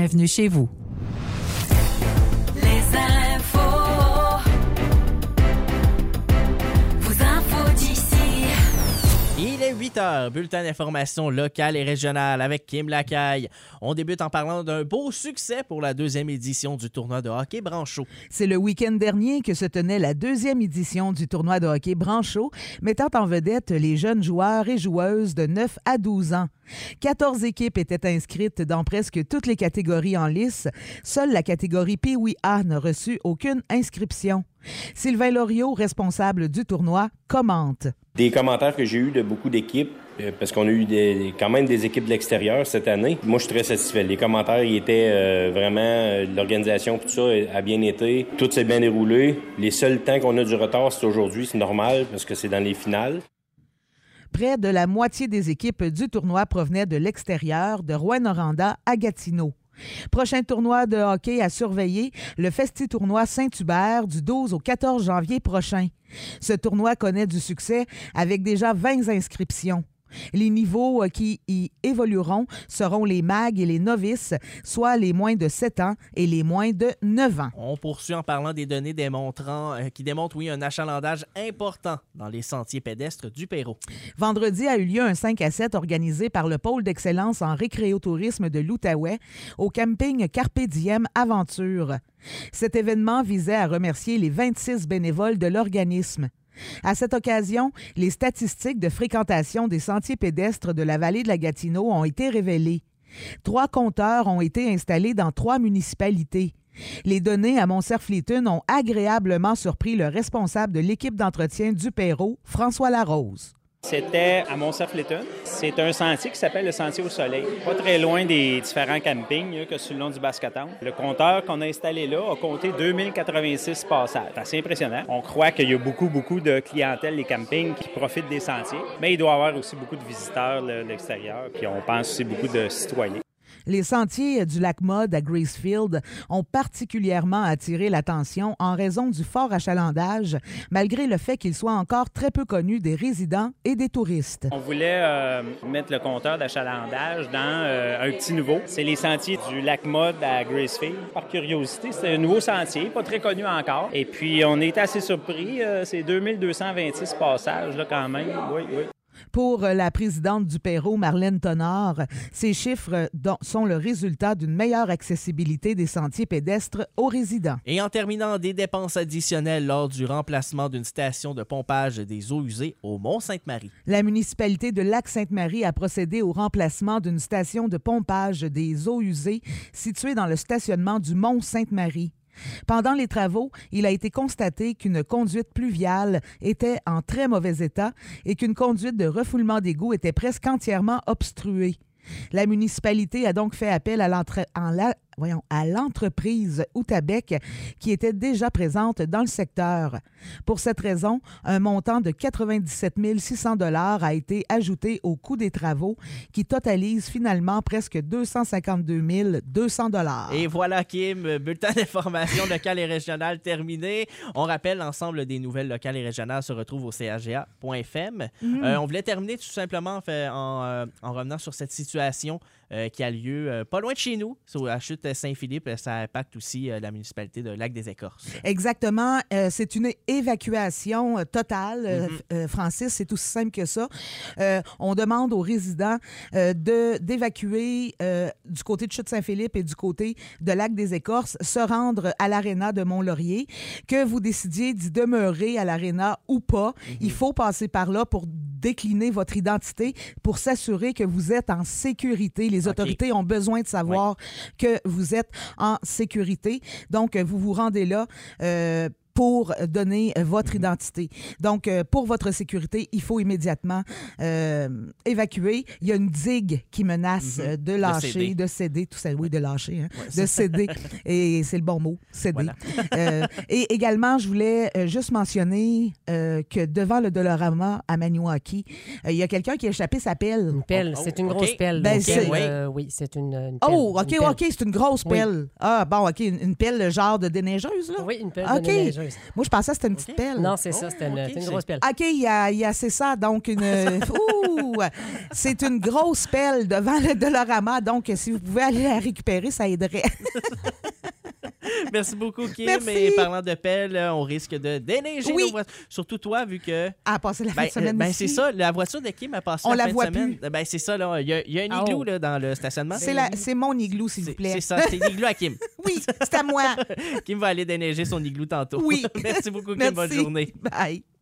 Bienvenue chez vous. Les infos. Vos infos d'ici. Il est 8h, bulletin d'information locale et régionale avec Kim Lacaille. On débute en parlant d'un beau succès pour la 2e édition du tournoi de hockey Branchot. C'est le week-end dernier que se tenait la 2e édition du tournoi de hockey Branchot, mettant en vedette les jeunes joueurs et joueuses de 9 à 12 ans. 14 équipes étaient inscrites dans presque toutes les catégories en lice. Seule la catégorie Pee-Wee A n'a reçu aucune inscription. Sylvain Loriot, responsable du tournoi, commente. Des commentaires que j'ai eus de beaucoup d'équipes, parce qu'on a eu quand même des équipes de l'extérieur cette année. Moi, je suis très satisfait. Les commentaires, ils étaient vraiment... l'organisation, tout ça a bien été. Tout s'est bien déroulé. Les seuls temps qu'on a du retard, c'est aujourd'hui. C'est normal, parce que c'est dans les finales. Près de la moitié des équipes du tournoi provenaient de l'extérieur, de Rouyn-Noranda à Gatineau. Prochain tournoi de hockey à surveiller, le Festi-tournoi Saint-Hubert du 12 au 14 janvier prochain. Ce tournoi connaît du succès avec déjà 20 inscriptions. Les niveaux qui y évolueront seront les mags et les novices, soit les moins de 7 ans et les moins de 9 ans. On poursuit en parlant des données qui démontrent, un achalandage important dans les sentiers pédestres du Perrot. Vendredi a eu lieu un 5 à 7 organisé par le pôle d'excellence en récréotourisme de l'Outaouais au camping Carpe Diem Aventure. Cet événement visait à remercier les 26 bénévoles de l'organisme. À cette occasion, les statistiques de fréquentation des sentiers pédestres de la vallée de la Gatineau ont été révélées. 3 compteurs ont été installés dans 3 municipalités. Les données à Montcerf-Létune ont agréablement surpris le responsable de l'équipe d'entretien du Perrot, François Larose. C'était à Montcerf-Létune. C'est un sentier qui s'appelle le Sentier au Soleil, pas très loin des différents campings que sur le long du Bascoton. Le compteur qu'on a installé là a compté 2086 passages. C'est assez impressionnant. On croit qu'il y a beaucoup de clientèle, les campings, qui profitent des sentiers. Mais il doit y avoir aussi beaucoup de visiteurs de l'extérieur. Puis on pense aussi beaucoup de citoyens. Les sentiers du lac Mode à Gracefield ont particulièrement attiré l'attention en raison du fort achalandage, malgré le fait qu'il soit encore très peu connu des résidents et des touristes. On voulait mettre le compteur d'achalandage dans un petit nouveau. C'est les sentiers du lac Mode à Gracefield. Par curiosité, c'est un nouveau sentier, pas très connu encore. Et puis, on est assez surpris. C'est 2226 passages, là, quand même. Oui. Pour la présidente du Perrot, Marlène Tonard, ces chiffres sont le résultat d'une meilleure accessibilité des sentiers pédestres aux résidents. Et en terminant, des dépenses additionnelles lors du remplacement d'une station de pompage des eaux usées au Mont-Sainte-Marie. La municipalité de Lac-Sainte-Marie a procédé au remplacement d'une station de pompage des eaux usées située dans le stationnement du Mont-Sainte-Marie. Pendant les travaux, il a été constaté qu'une conduite pluviale était en très mauvais état et qu'une conduite de refoulement d'égouts était presque entièrement obstruée. La municipalité a donc fait appel à l'entreprise Outabec qui était déjà présente dans le secteur. Pour cette raison, un montant de 97 600 $ a été ajouté au coût des travaux qui totalise finalement presque 252 200 $. Et voilà, Kim, bulletin d'information locale et régionale terminé. On rappelle, l'ensemble des nouvelles locales et régionales se retrouvent au caga.fm. On voulait terminer tout simplement en revenant sur cette situation qui a lieu pas loin de chez nous, sur la chute Saint-Philippe. Ça impacte aussi la municipalité de Lac-des-Écorces. Exactement. C'est une évacuation totale. Francis, c'est aussi simple que ça. On demande aux résidents d'évacuer du côté de chute Saint-Philippe et du côté de Lac-des-Écorces, se rendre à l'aréna de Mont-Laurier. Que vous décidiez d'y demeurer à l'aréna ou pas, il faut passer par là pour décliner votre identité, pour s'assurer que vous êtes en sécurité. Les autorités ont besoin de savoir que vous êtes en sécurité. Donc, vous vous rendez là pour donner votre identité. Donc, pour votre sécurité, il faut immédiatement évacuer. Il y a une digue qui menace de lâcher, de céder, tout ça. Oui, de lâcher, hein, de céder. Et c'est le bon mot, céder. Voilà. Et également, je voulais juste mentionner que devant le Dolorama à Maniwaki, il y a quelqu'un qui a échappé sa pelle. Une pelle, c'est une grosse pelle. Ben, oui, c'est une pelle. Oh, OK, c'est une grosse pelle. Ah, bon, OK, une pelle genre de déneigeuse, là? Oui, une pelle de déneigeuse. dangereuse. Moi, je pensais que c'était une petite pelle. Non, c'est ça, c'était ok, une c'est- grosse pelle. OK, c'est ça. Donc, c'est une grosse pelle devant le Dolorama. Donc, si vous pouvez aller la récupérer, ça aiderait. Merci beaucoup, Kim. Merci. Et parlant de pelle, on risque de déneiger Oui. nos voitures. Surtout toi, vu que... À passer la fin de semaine c'est ici. ça, la voiture de Kim a passé On la la fin voit de semaine. plus. C'est ça, là. Il y a un igloo là, dans le stationnement. C'est mon igloo, s'il vous plaît. C'est ça, c'est l'igloo à Kim. Oui, c'est à moi. Kim va aller déneiger son igloo tantôt. Oui. Merci beaucoup, Kim. Merci. Bonne journée. Bye.